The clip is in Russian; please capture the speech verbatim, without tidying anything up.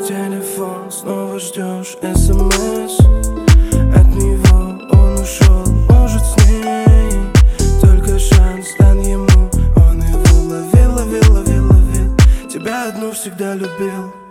телефон, снова ждешь смс от него, он ушел, может с ней. Только шанс дан ему, он его ловил, ловил, ловил, ловил. Тебя одну всегда любил.